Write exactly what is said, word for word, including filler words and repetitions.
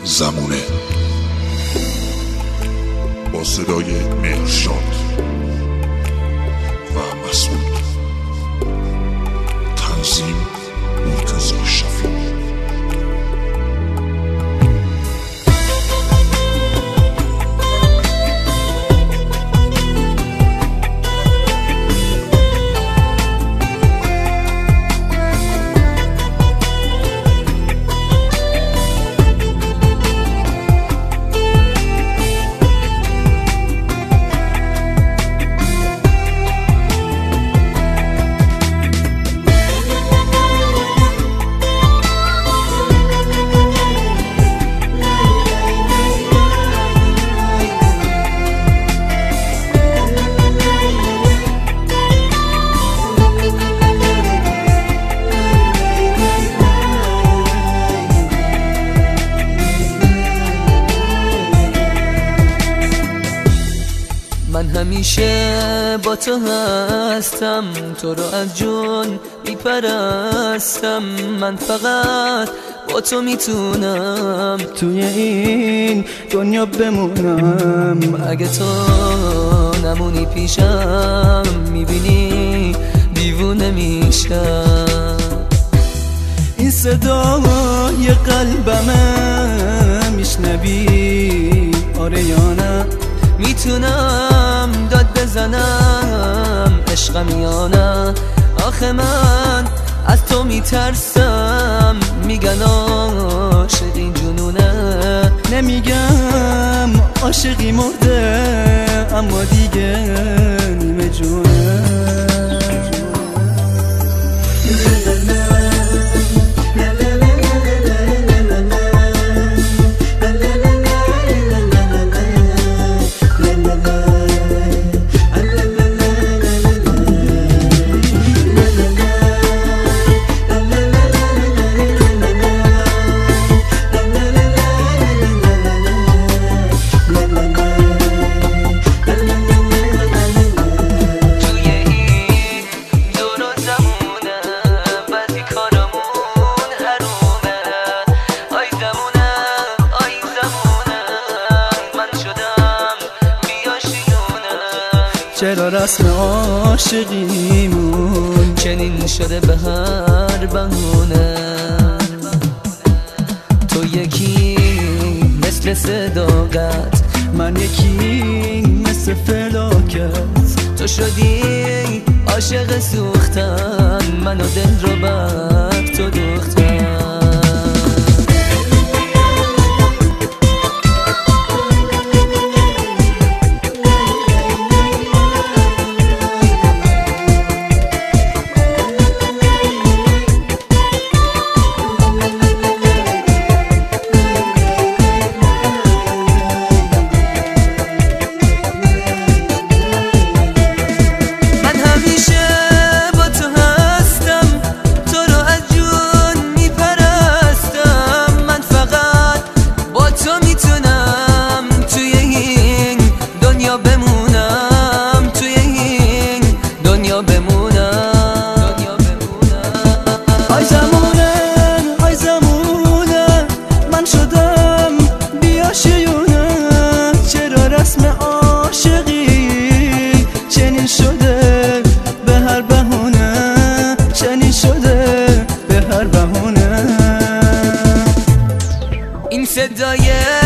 زمونه با صدای مهرشاد و مسعود، تنظیم مرتضی شفیعی. من همیشه با تو هستم، تو رو از جون میپرستم. من فقط با تو میتونم توی این دنیا بمونم. اگه تو نمونی پیشم میبینی دیوونه میشم. این صدای قلبمه میشنوی آره یا نه؟ میتونم داد بزنم عشقم یا نه؟ آخه من از تو میترسم، میگن عاشقی جنونه. نمیگم عاشقی مرده، اما دیگه نیمه جونه. چرا رسم عاشقیمون چنین شده به هر بهونه؟ تو یکی مثل صداقت، من یکی مثل فلاکت. تو شدی عاشق سوختن، من و دل رو بر تو دوختن. آی زمونه آی زمونه من شدم بیاشیونه. چرا رسم عاشقی چنین شده به هر بهونه، چنین شده به هر بهونه. این صدای